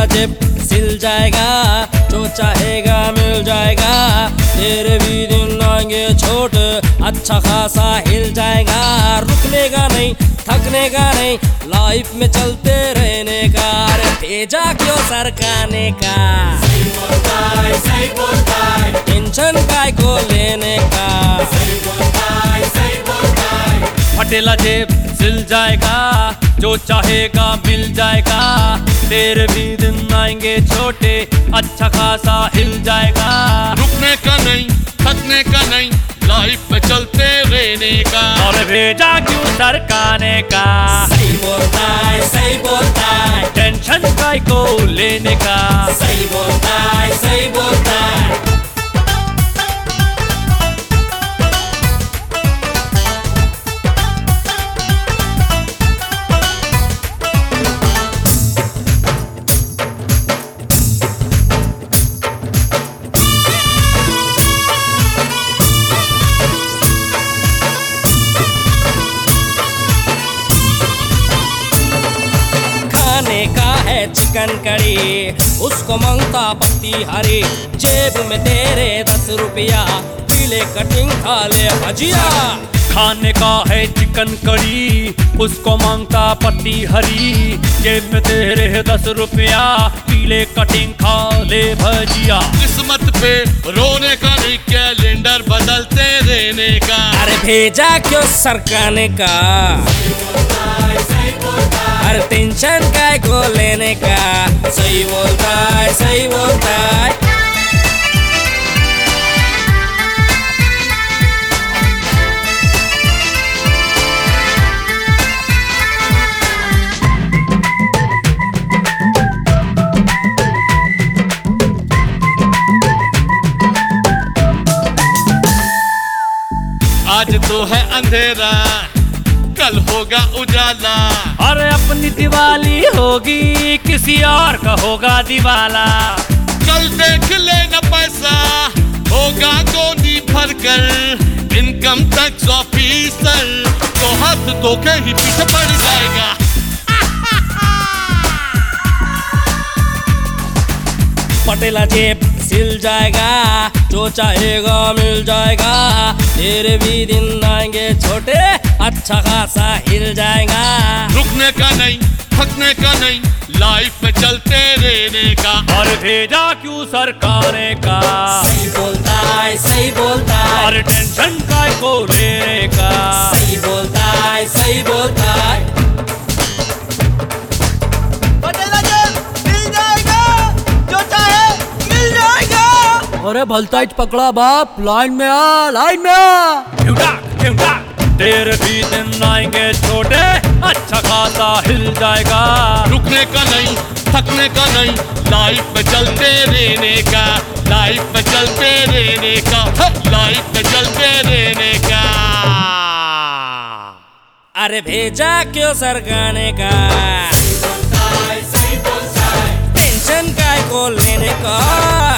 फटेला जेब सिल जाएगा, जो चाहेगा मिल जाएगा, तेरे भी दिन आएंगे छोट, अच्छा खासा हिल जाएगा। रुकने का नहीं, थकने का नहीं, लाइफ में चलते रहने का, अरे भेजा क्यों सरकाने का। सही बोलता है, सही बोलता है, टेंशन काय को लेने का। सही बोलता है, सही बोलता है। फटेला जेब सिल जाएगा, जो चाहेगा मिल जाएगा, तेरे भी दिन आएंगे छोटे, अच्छा खासा हिल जाएगा। रुकने का नहीं, थकने का नहीं, लाइफ में चलते रहने का, और भेजा क्यों सरकाने का। सही बोलता है, सही बोलता है, टेंशन काय को लेने का। सही बोलता है, सही बोलता है। खाने का है चिकन करी, उसको मांगता पत्ती हरी, जेब में तेरे 10 रुपया, पीले कटिंग खा ले भजिया। खाने का है चिकन करी, उसको मांगता पत्ती हरी, जेब में तेरे 10 रुपया, पीले कटिंग खा ले भजिया। किस्मत पे रोने का नहीं, कैलेंडर बदलते रहने का, अरे भेजा क्यों सरकाने का। अरे टेंशन काय को लेने का। सही बोलता है, सही बोलता है। आज तो है अंधेरा, कल होगा उजाला, अरे अपनी दिवाली होगी, किसी और का होगा दिवाला। कल देख लेना पैसा होगा गोदी भरकर, इनकम टैक्स ऑफिसर तो हाथ धो के ही पीछे पड़ जाएगा। फटेला जेब सिल जाएगा, जो चाहेगा मिल जाएगा, तेरे भी दिन आएंगे छोटे, अच्छा खासा हिल जाएगा। रुकने का नहीं, थकने का नहीं, लाइफ में चलते रहने का, और भेजा क्यों सरकाने का। सही बोलता है, सही बोलता है, और टेंशन काय को लेने का। सही बोलता है, सही बोलता है। अरे भलताइच पकड़ा बाप, लाइन में आ, लाइन में आ। तेरे भी दिन आएंगे छोटे, अच्छा खासा हिल जाएगा। रुकने का नहीं, थकने का नहीं, लाइफ में चलते रहने का, लाइफ में चलते रहने का, लाइफ में चलते रहने का। अरे भेजा क्यों सरकाने का। सही बोलता है, सही बोलता है। टेंशन काय को लेने का।